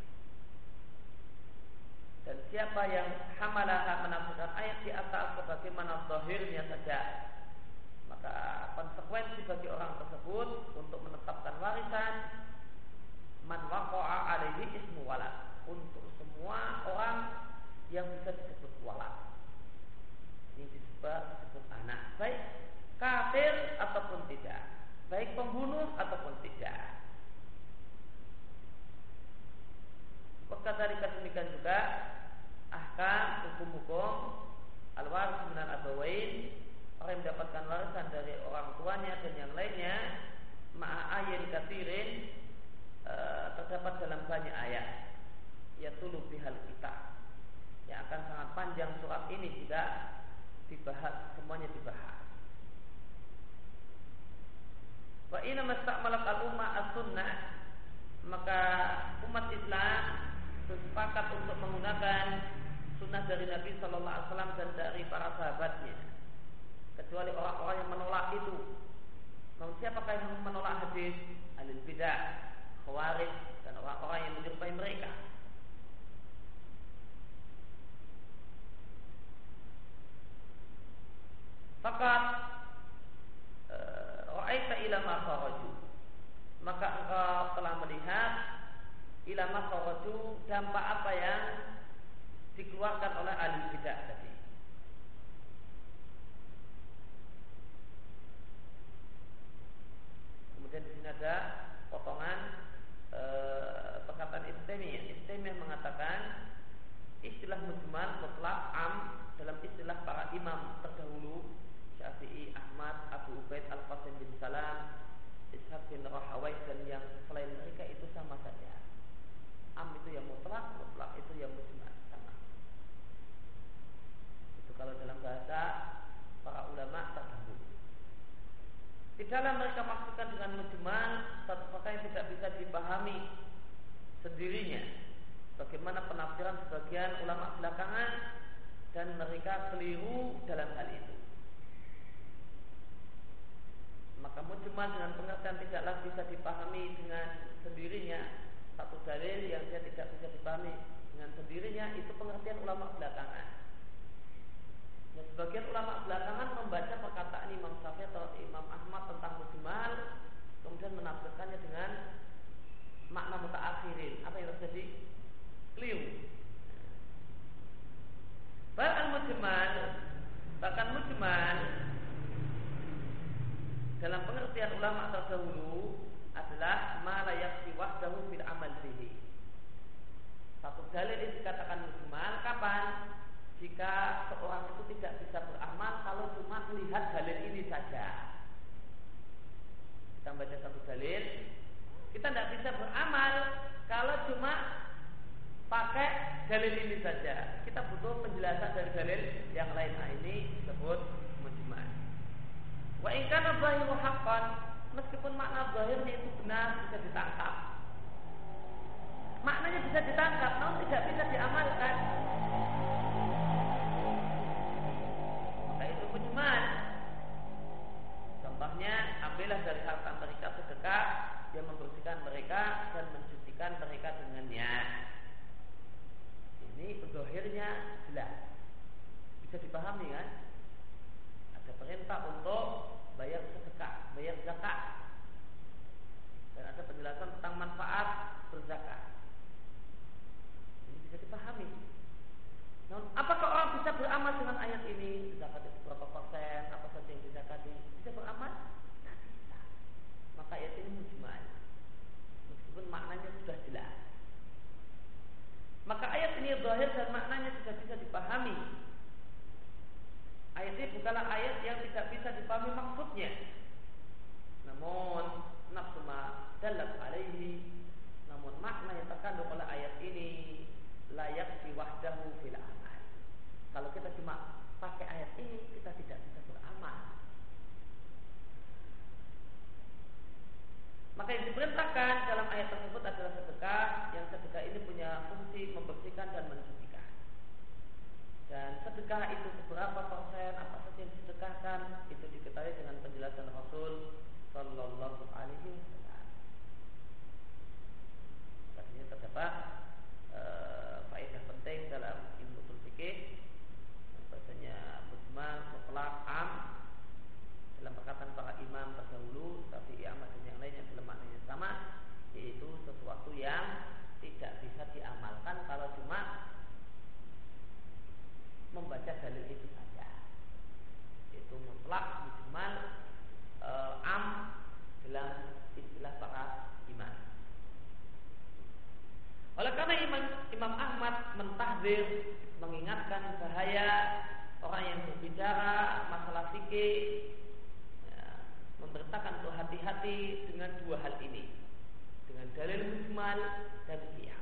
Dan siapa yang hamalah menafsirkan ayat di atas sebagaimana zahirnya saja, maka konsekuensi bagi orang tersebut untuk menetapkan warisan man waqa'a alaihi ismu walad, untuk semua orang yang bisa disebut walad, yang disebut, disebut anak, baik kafir ataupun tidak, baik pembunuh ataupun tidak. Maka dari demikian juga ahkam hukum-hukum al-waris minal abawain, orang yang mendapatkan warisan dari orang tuanya dan yang lainnya, ma'ayin katsirin, e, terdapat dalam banyak ayat, yatulu bihal kitab. Yang akan sangat panjang surat ini jika dibahas, semuanya dibahas. Wa inna masta'malat al-ummah as-sunnah, maka umat Islam bersepakat untuk menggunakan sunnah dari Nabi Shallallahu Alaihi Wasallam dan dari para sahabatnya, kecuali orang-orang yang menolak itu. Namun siapakah yang menolak hadis? Ahlul bidah, khawarij, dan orang-orang yang menyerupai mereka. Fakat ra'aita ila ma kharaju, maka engkau telah melihat ila ma kharaju, dampak apa yang dikeluarkan oleh ahli bidah tadi. Kemudian di sini ada potongan e, perkataan Ibnu Taimiyah. Ibnu Taimiyah mengatakan istilah mujmal mutlaq am dalam istilah para imam terdahulu, Syafi'i, Ahmad, Abu Ubaid, Al-Qasim bin Salam, Ishaq bin Rahawai, dan yang selain mereka itu sama saja. Am itu yang mutlak, mutlak itu yang mujmal, sama. Itu kalau dalam bahasa para ulama terdahulu. Tidaklah mereka maksudkan dengan mujmal satu perkara yang tidak bisa dipahami sendirinya, bagaimana penafsiran sebagian ulama belakangan, dan mereka keliru dalam hal itu. Maka mujmal dengan pengertian tidaklah bisa dipahami dengan sendirinya, satu dalil yang dia tidak bisa dipahami dengan sendirinya, itu pengertian ulama belakangan. Dan sebagian ulama belakangan membaca perkataan Imam Syafi'i atau Imam Ahmad tentang mujmal, kemudian menafsirkannya dengan makna mutaakhirin. Apa yang terjadi? Keliru. Bahkan mujmal, bahkan mujmal dalam pengertian ulama terdahulu adalah ma la yakfi wahdahu fil amal bihi, dalil. Kita tidak bisa beramal kalau cuma pakai dalil ini saja. Kita butuh penjelasan dari dalil yang lain. Nah, ini disebut mujmal. Wa in kana zahiru haqqan, meskipun makna zahirnya itu benar, bisa ditangkap. Maknanya bisa ditangkap, namun tidak bisa diamalkan. Maka itu mujmal. Contohnya, ambillah dari harta mereka sedekah yang membersihkan mereka dan mensucikan mereka dengannya. Ini zahirnya jelas, bisa dipahami kan? Ada perintah untuk bayar sedekah, bayar zakat, dan ada penjelasan tentang manfaat berzakat. Ini bisa dipahami. Namun, apakah orang bisa beramal dengan ayat ini? Zakat itu berapa persen? Apa saja yang dizakati? Bisa beramal? Tidak bisa. Maka ayat ini mujmal, meskipun maknanya sudah jelas. Maka ayat ini zahir dan maknanya sudah bisa dipahami. Ayat ini bukanlah ayat yang tidak bisa dipahami maksudnya. Namun nafsu ma dalat alaihi, namun makna yang terkandung oleh ayat ini layak diwahdahu fil amal. Kalau kita cuma pakai ayat ini, kita tidak bisa beramal. Maka yang diperintahkan dalam ayat tersebut adalah sedekah, yang sedekah ini punya fungsi membersihkan dan mensucikan. Dan sedekah itu seberapa persen, apa saja yang disedekahkan, itu diketahui dengan penjelasan Rasul Sallallahu Alaihi Wasallam. Artinya terdapat e, faedah penting dalam ilmu ushul fikih, bahasanya mujmal, mutlaq, am. Dalam perkataan para imam terdahulu, tapi Ahmad dan yang lainnya dalam maknanya sama, yaitu sesuatu yang tidak bisa diamalkan kalau cuma membaca dalil itu saja. Itu mutlak, mujmal, e, am dalam istilah para imam. Oleh karena Imam, Imam Ahmad mentahdzir, mengingatkan bahaya orang yang berbicara masalah fikih, memerintahkan untuk hati-hati dengan dua hal ini, dengan dalil mujmal dan qiyas.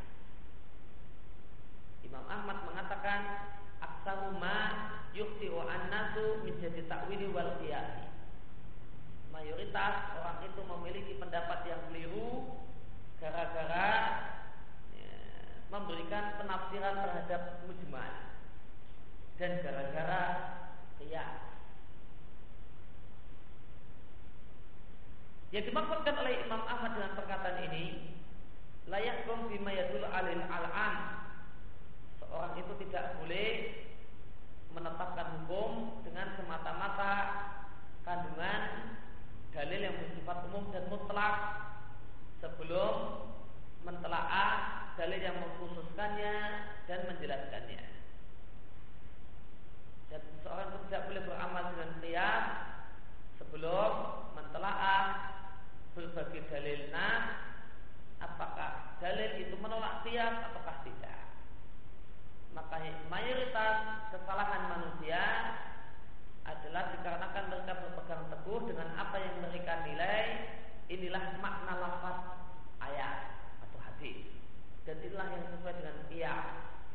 Imam Ahmad mengatakan aksaru ma yukhti'u an-nasu min jadi ta'wili wal qiyas. Mayoritas orang itu memiliki pendapat yang keliru gara-gara ya, memberikan penafsiran terhadap mujmal dan gara-gara qiyas. Yang dimaksudkan oleh Imam Ahmad dengan perkataan ini, layak gom bima yadul alil al-am. Seorang itu tidak boleh menetapkan hukum dengan semata-mata kandungan dalil yang bersifat umum dan mutlak sebelum mentelaah dalil yang mengkhususkannya dan menjelaskannya. Dan seorang itu tidak boleh beramal dengan qiyas sebelum mentelaah berbagai dalil nas, apakah dalil itu menolak qiyas ataukah tidak. Maka mayoritas kesalahan manusia adalah dikarenakan mereka berpegang teguh dengan apa yang mereka nilai inilah makna lafaz ayat atau hadis, dan inilah yang sesuai dengan qiyas.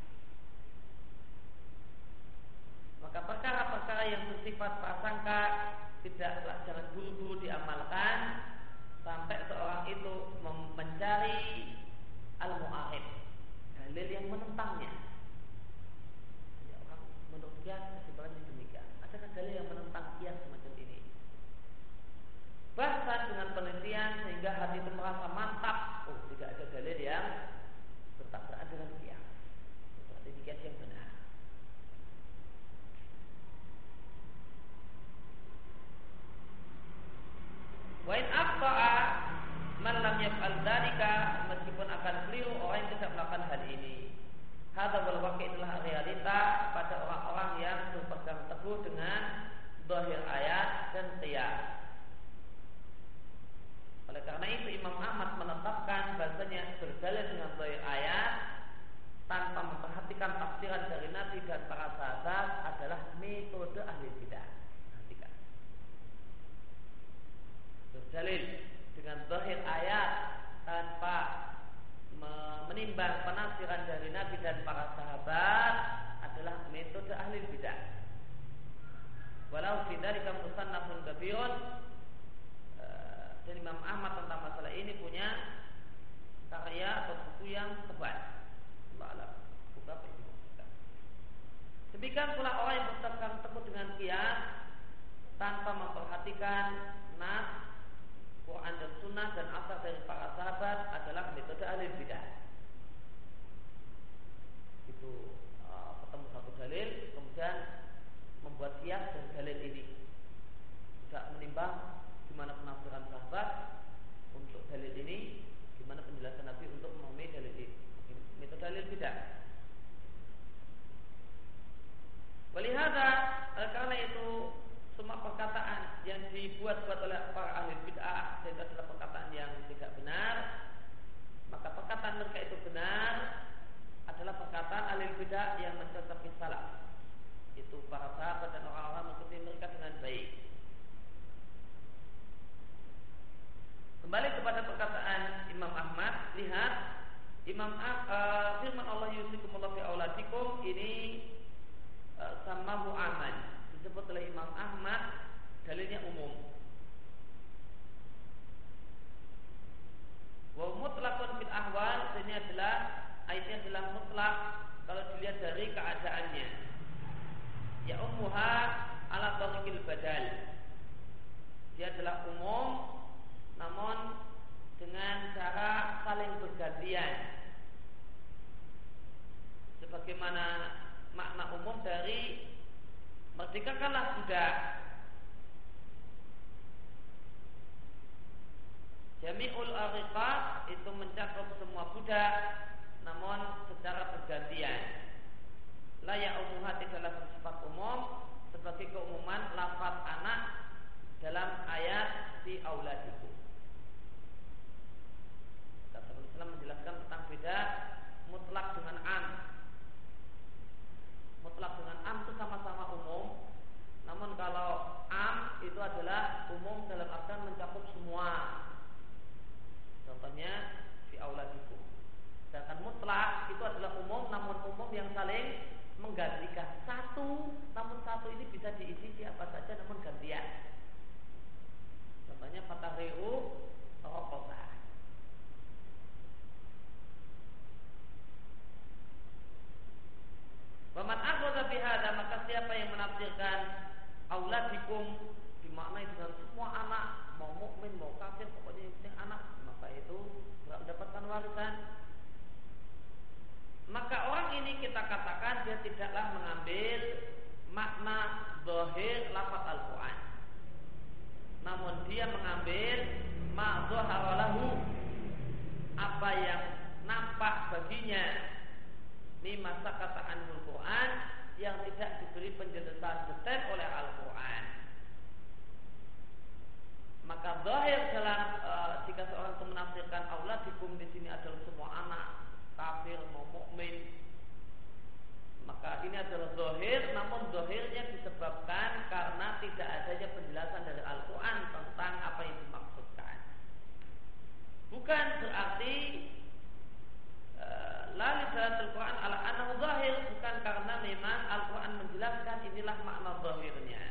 Maka perkara-perkara yang bersifat prasangka tidaklah, jangan buru-buru diamalkan sampai seorang itu mencari al-mu'arif, dalil yang menentangnya. Ya, orang menurut qiyas kesimpulannya demikian. Adakah dalil yang menentang qiyas semacam ini? Bahkan dengan penelitian sehingga hati itu merasa mantap, oh tidak ada dalil yang bertabrakan dengan qiyas. Berarti qiyas yang benar. Wa in aqta'a man lam yaf'al dzalika, meskipun akan keliru orang yang tidak melakukan hal ini. Hadza wal waqi' adalah realita pada orang-orang yang berpegang teguh dengan zahir ayat dan qiyas. Oleh karena itu Imam Ahmad menetapkan bahasanya berdalil dengan zahir ayat tanpa memperhatikan tafsiran dari Nabi dan para sahabat adalah metode ahli bidah. Berdalil dengan zahir menimbang penafsiran dari Nabi dan para sahabat adalah metode ahli bidah. Walau bidzalika musannafun kabirun, dan Imam Ahmad tentang masalah ini punya karya atau buku yang tebal. Allah buku apa itu? Demikian pula orang yang berpegang teguh dengan qiyas tanpa memperhatikan nas, Quran dan Sunnah dan asar dari para sahabat adalah metode ahli bidah. Itu uh, ketemu satu dalil, kemudian membuat qiyas dari dalil ini, tidak menimbang gimana penafsiran sahabat untuk dalil ini, gimana penjelasan Nabi untuk memahami dalil ini. Metode dalil bidah. Walihada, karena itu semua perkataan yang dibuat-buat oleh para ahli bid'ah itu adalah perkataan yang tidak benar, maka perkataan mereka itu benar adalah perkataan ahli bid'ah yang mencocoki salaf, itu para sahabat dan orang-orang mengikuti mereka dengan baik. Kembali kepada perkataan Imam Ahmad, lihat Imam uh, firman Allah yusikumullahu fi auladikum ini uh, samahu aman, disebut oleh Imam Ahmad, dalilnya umum. Wa mutlaqun fil ahwal, ini adalah ayatnya adalah mutlak kalau dilihat dari keadaannya. Ya ummuha ala tariqil badal. Dia adalah umum namun dengan cara saling bergantian, sebagaimana makna umum dari merdekakanlah budak. Jami'ul ariqat itu mencakup semua budak, namun secara bergantian. La ya'umuha tidaklah bersifat umum sebagai keumuman lafaz anak dalam ayat fi auladikum. Rasulullah shallallahu alaihi wasallam menjelaskan tentang beda mutlak dengan am. Mutlak dengan am itu sama-sama umum, namun kalau am itu adalah umum dalam artian mencakup semua. Contohnya fi auladikum. Sedangkan mutlak itu adalah umum, namun umum yang saling menggantikan satu, namun satu ini bisa diisi siapa saja namun gantian. Contohnya fatahri'u raqabah. Waman akhadha bihadza, maka siapa yang menafsirkan auladikum dimaknai dengan semua anak, mau mukmin mau kafir, pokoknya yang penting anak, maka itu berhak mendapatkan warisan. Maka orang ini kita katakan dia tidaklah mengambil makna zahir lafaz Al-Quran, namun dia mengambil ma zahara lahu, apa yang nampak baginya, mimma sakata anhul Quran, yang tidak diberi penjelasan detail oleh Al-Quran. Maka zahir dalam e, jika seorang itu menafsirkan auladikum di sini adalah semua anak, kafir mau mukmin, maka ini adalah zahir, namun zahirnya disebabkan karena tidak adanya penjelasan dari Al-Quran tentang apa yang dimaksudkan. Bukan berarti la li dalatil Quran ala annahu zahir, bukan karena memang Al-Quran menjelaskan inilah makna zahirnya.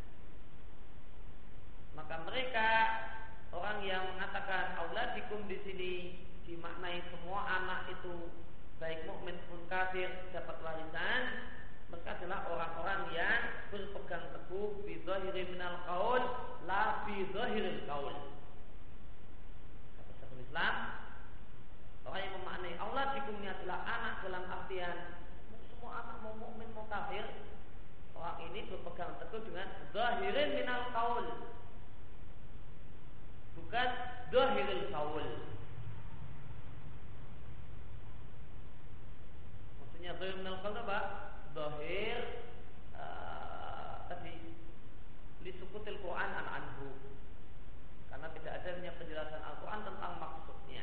Maka mereka orang yang mengatakan auladikum di sini dimaknai semua anak itu baik mukmin pun kafir dapat warisan, mereka adalah orang-orang yang berpegang teguh bi zahiri minal qaul la bi zahiril qaul. Kata Syekhul Islam, orang yang memaknai auladikum ini adalah anak dalam artian semua anak mau mukmin mau kafir, orang ini berpegang teguh dengan zahirin minal qaul, bukan zahiril qaul. Maksudnya zahir minal qaul apa? Zahir uh, tadi lisukutil Quran an anhu, karena tidak adanya penjelasan Al-Quran tentang maksudnya.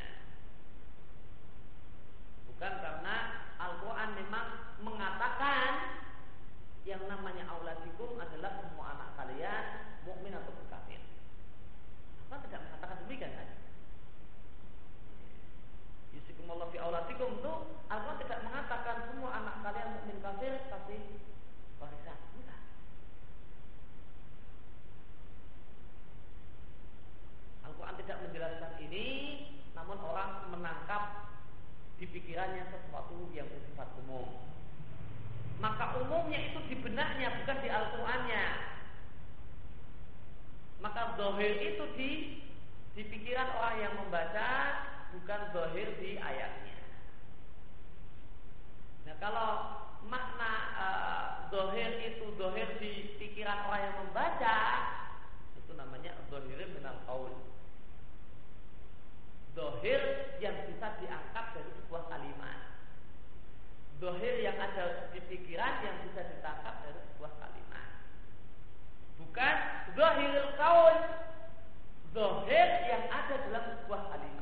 Bukan karena Al-Quran memang mengatakan yang namanya auladikum adalah semua anak kalian, mukmin atau kafir. Apa tidak mengatakan demikian kan? Al-Quran tidak mengatakan semua anak kalian mukmin kafir kasih warisan. Enggak. Al-Quran tidak menjelaskan ini, namun orang menangkap di pikirannya sesuatu yang bersifat umum. Maka umumnya itu di benaknya, bukan di Al-Qurannya. Maka zahir itu di di pikiran orang yang membaca, bukan zahir di ayatnya. Nah, kalau makna uh, zahir itu zahir di pikiran orang yang membaca, itu namanya zahir minal qaul. Zahir yang bisa diangkat dari sebuah kalimat. Zahir yang ada di pikiran yang bisa ditangkap dari sebuah kalimat. Bukan zahirul qaul, zahir yang ada dalam sebuah kalimat.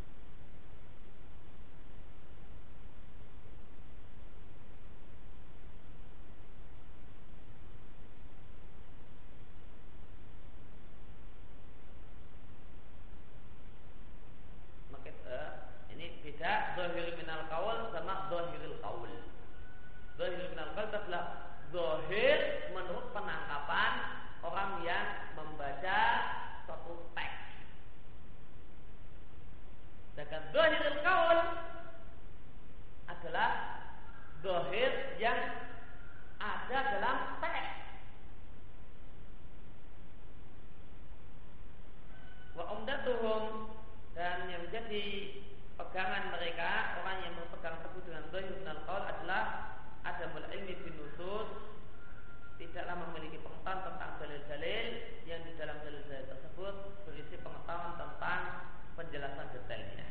Maka uh, ini beda zahir minal qaul sama zahirul qaul. Zahir minal qaul adalah zahir menurut penangkapan orang yang membaca suatu teks. Sedangkan zahirul qaul adalah zahir yang ada dalam teks. Wa umdatuhum, dan yang menjadi pegangan mereka, orang yang berpegang teguh dengan zahir minal qaul adalah adamul ilmi bin nusus, tidaklah memiliki pengetahuan tentang dalil-dalil yang di dalam dalil-dalil tersebut berisi pengetahuan tentang penjelasan detailnya.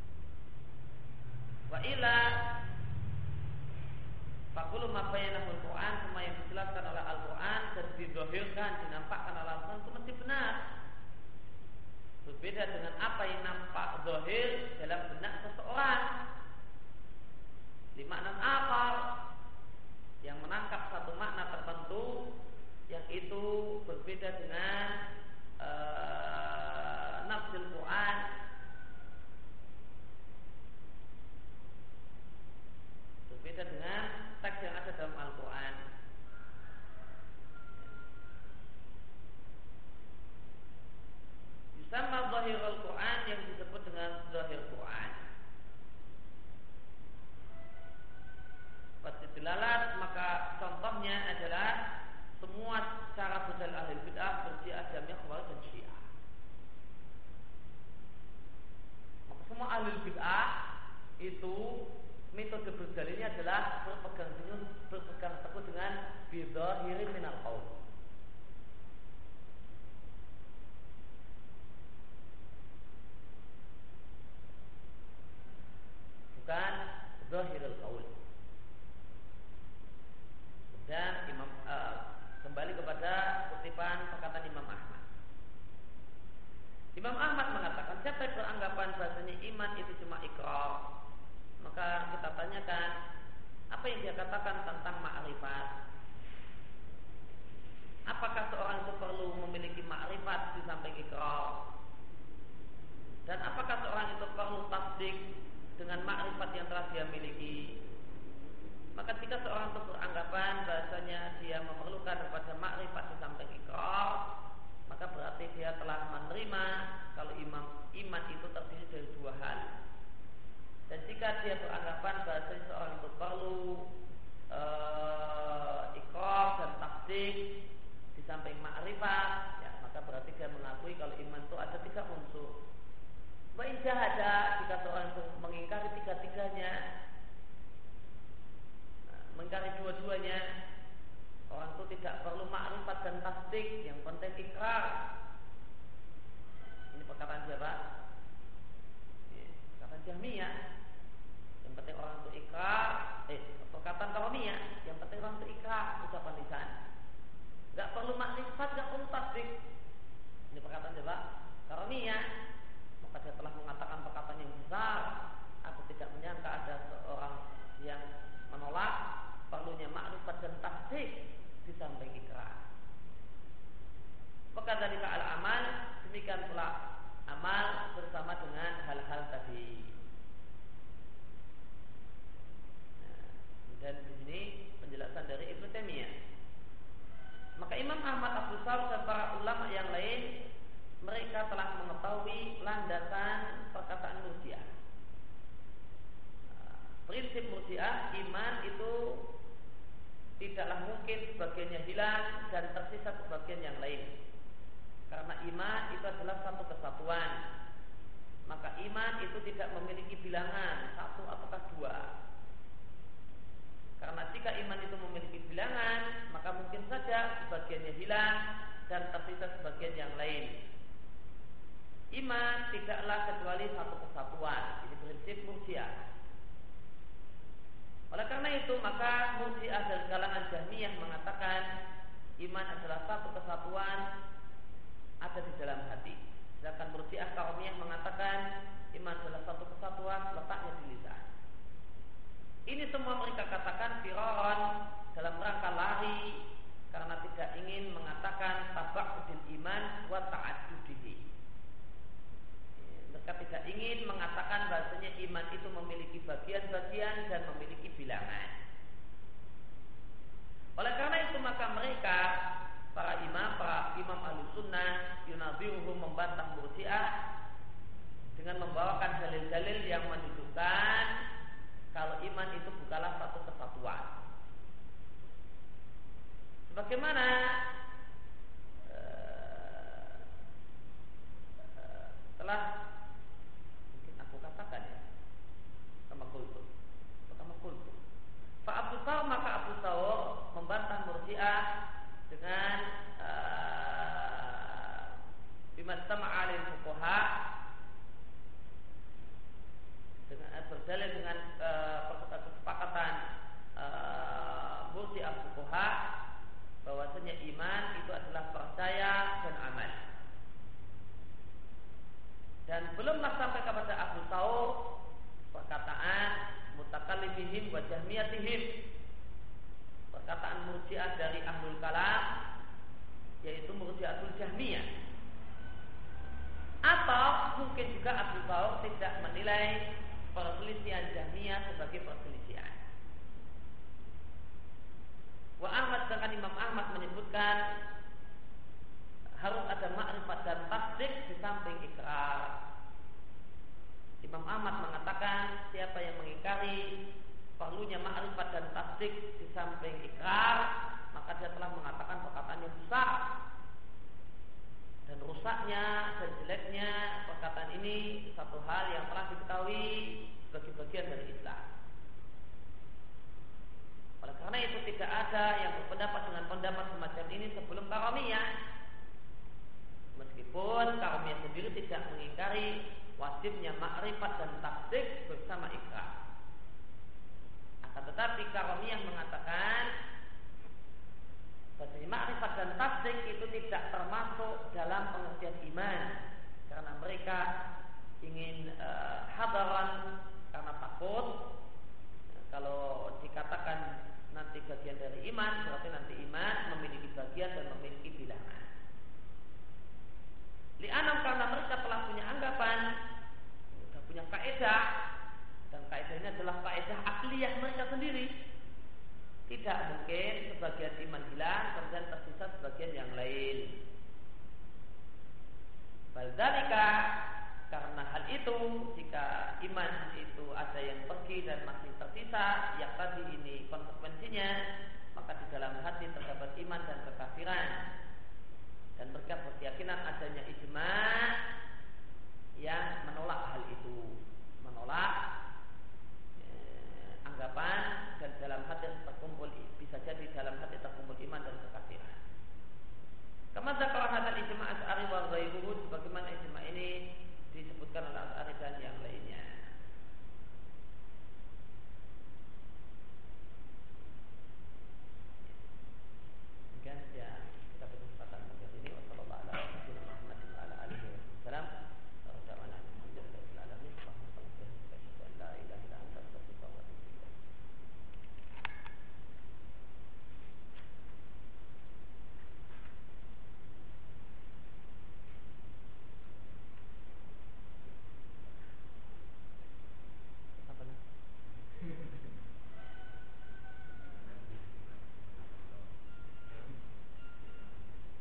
Wa ila faqulu ma bayanahul Quran, semua yang dijelaskan oleh Al-Quran dan dizahirkan, dinampakkan oleh Al-Quran itu mesti benar. Berbeda dengan apa yang nampak zahir dalam benak seseorang. Di makna apa yang menangkap satu makna tertentu yang itu berbeda dengan uh, nafsul Quran, berbeda dengan teks yang ada dalam Al-Quran. Sama zahirul Quran, yang disebut dengan zahir Quran. Pasti delalat, maka contohnya adalah semua cara berdalil ahli bid'ah bersyiah, Jahmiyah, Khawarij dan Syiah. Maka semua ahli bid'ah itu metode berdalilnya adalah berpegang teguh berpegang teguh dengan bidzahirin minal qaul. Bukan zahirul qaul. Dan Imam uh, kembali kepada kutipan perkataan Imam Ahmad. Imam Ahmad mengatakan, siapa yang beranggapan bahasanya iman itu cuma ikrar, maka kita tanyakan apa yang dia katakan tentang ma'rifat. Apakah seorang itu perlu memiliki ma'rifat di samping ikrar? Dan apakah seorang itu perlu tasdik dengan ma'rifat yang telah dia miliki? Maka jika seorang itu beranggapan bahasanya dia memerlukan kepada makrifat di samping ikrar, maka berarti dia telah menerima kalau imam, iman itu terdiri dari dua hal. Dan jika dia beranggapan bahasanya seorang itu perlu uh, ikrar dan tasdik di samping makrifat, ya, maka berarti dia mengakui kalau iman itu ada tiga unsur. Wa in jahada, jika seorang itu mengingkari tiga-tiganya, mengingkari dua-duanya, orang itu tidak perlu makrifat dan tasdik, yang penting ikrar. Ini perkataan siapa? Perkataan Jahmiyah. Yang penting orang itu ikrar. Eh, perkataan Karomiyah. Yang penting orang itu ikrar, ucapan lisan. Gak perlu makrifat, gak perlu tasdik. Ini perkataan siapa? Karomiyah. Maka dia telah mengatakan perkataan yang besar. Aku tidak menyangka ada seorang yang menolak perlunya makrifat dan tasdik di samping ikrar. Maka dari al amal, demikian pula amal bersama dengan hal-hal tadi. Murji'ah, iman itu tidaklah mungkin sebagiannya hilang dan tersisa sebagian yang lain. Karena iman itu adalah satu kesatuan. Maka iman itu tidak memiliki bilangan satu ataukah dua. Karena jika iman itu memiliki bilangan, maka mungkin saja sebagiannya hilang dan tersisa sebagian yang lain. Iman tidaklah kecuali satu kesatuan. Ini prinsip Murji'ah. Oleh karena itu, maka Murji'ah dari kalangan Jahmiyah mengatakan iman adalah satu kesatuan, ada di dalam hati. Sedangkan Murji'ah Karomiyah mengatakan iman adalah satu kesatuan, letaknya di lisan. Ini semua mereka katakan firaran, dalam rangka lari, karena tidak ingin mengatakan tabaqudil iman wa ta'addudihi. Mereka tidak ingin mengatakan bahasanya iman itu memiliki bagian-bagian dan memiliki bilangan. Oleh karena itu maka mereka para imam, para imam Ahlussunnah yunabiruhum membantah Murji'ah dengan membawakan dalil-dalil yang menunjukkan kalau iman itu bukanlah satu kesatuan. Sebagaimana uh, uh, telah mungkin aku katakan ya, kama qultu, kama qultu. Fa Abu Thawr maka Abu Thawr membantah Murji'ah dengan bima istama'a lil fuqaha, dengan berdalil dengan uh, kesepakatan uh, Murji'ah fuqaha bahwasanya iman itu adalah percaya dan amal. Dan belumlah sampai kepada Abu Thawr perkataan mutakallimihim wa jahmiyatihim, perkataan Murji'ah dari Ahlul Kalam, yaitu Murji'atul Jahmiyah. Atau mungkin juga Abu Thawr tidak menilai perselisihan Jahmiyah sebagai perselisihan. Wa Ahmad, dengan Imam Ahmad menyebutkan harus ada ma'rifat dan tasdik di samping ikrar. Imam Ahmad mengatakan siapa yang mengingkari perlunya ma'rifat dan tasdik di samping ikrar, maka dia telah mengatakan perkataan yang besar. Dan rusaknya dan jeleknya perkataan ini satu hal yang telah diketahui sebagai bagian dari Islam. Oleh karena itu tidak ada yang berpendapat dengan pendapat semacam ini sebelum Karomiyah. Meskipun Karomiyah sendiri tidak mengingkari wajibnya ma'rifat dan tasdik bersama ikrar. Akan tetapi Karomiyah mengatakan bahwa ma'rifat dan tasdik itu tidak termasuk dalam pengertian iman, karena mereka ingin uh, hadaran karena takut kalau dikatakan nanti bagian dari iman, berarti nanti iman memiliki bagian dan memiliki bilangan. Li'anam, karena mereka telah punya anggapan, sudah punya kaidah, dan kaidahnya adalah kaidah akliyah mereka sendiri. Tidak mungkin sebagian iman hilang kemudian tersisa sebagian yang lain. Baldalika, karena hal itu jika iman itu ada yang pergi dan masih tersisa, yang tadi ini konsekuensinya, maka di dalam hati terdapat iman dan kekafiran. Dan mereka berkeyakinan adanya ijma' yang menolak hal itu.